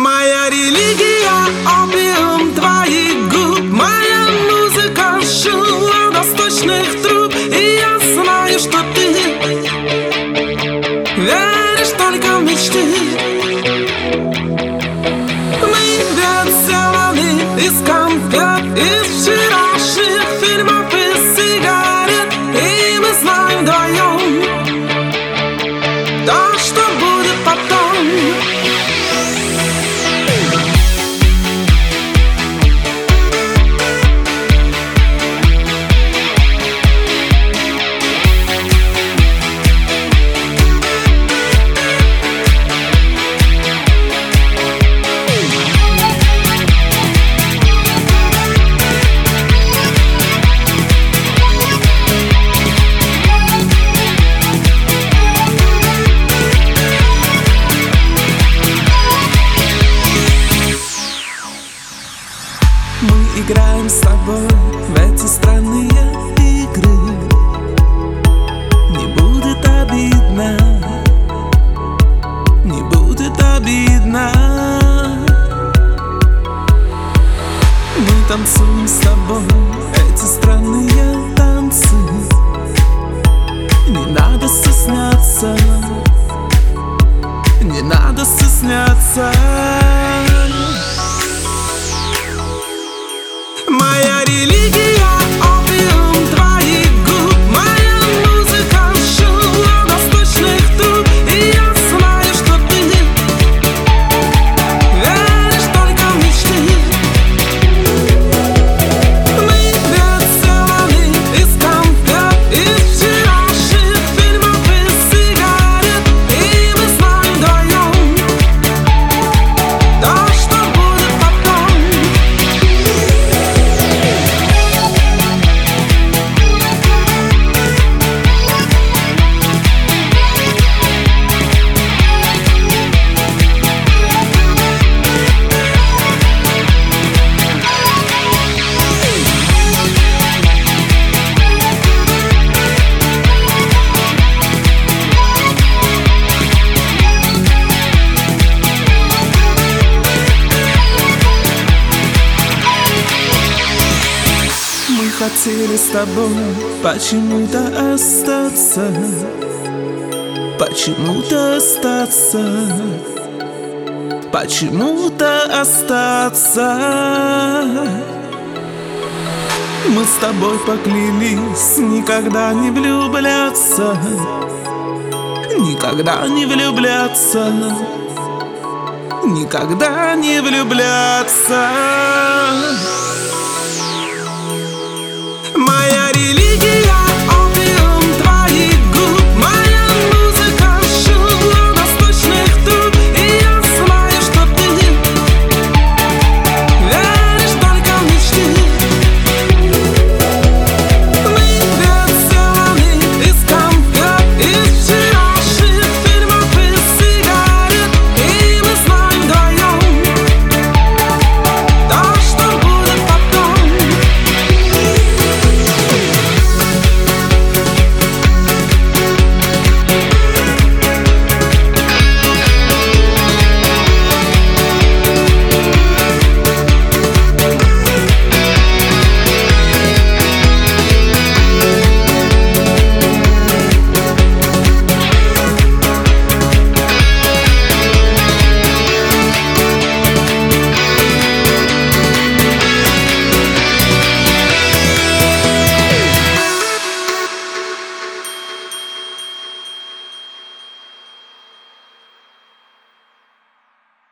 Моя религия, опиум твоих губ, моя музыка, шум восточных труб. И я знаю, что ты веришь только в мечты. Мы ведь сделаны из конфет, из вчерашних фильмов и сигарет. И мы знаем вдвоем то, что будет потом. Мы играем с тобой в эти странные игры. Не будет обидно, не будет обидно. Мы танцуем с тобой эти странные танцы. Не надо стесняться, не надо стесняться. Моя религия, опиум твоих губ, моя музыка, шум восточных труб. И я знаю, что ты веришь только в мечты. Мы ведь сделаны из конфет, из вчерашних фильмов и сигарет. И мы знаем вдвоем то, что будет потом. Мы хотели с тобой почему-то остаться, почему-то остаться, почему-то остаться. Мы с тобой поклялись никогда не влюбляться, никогда не влюбляться, никогда не влюбляться.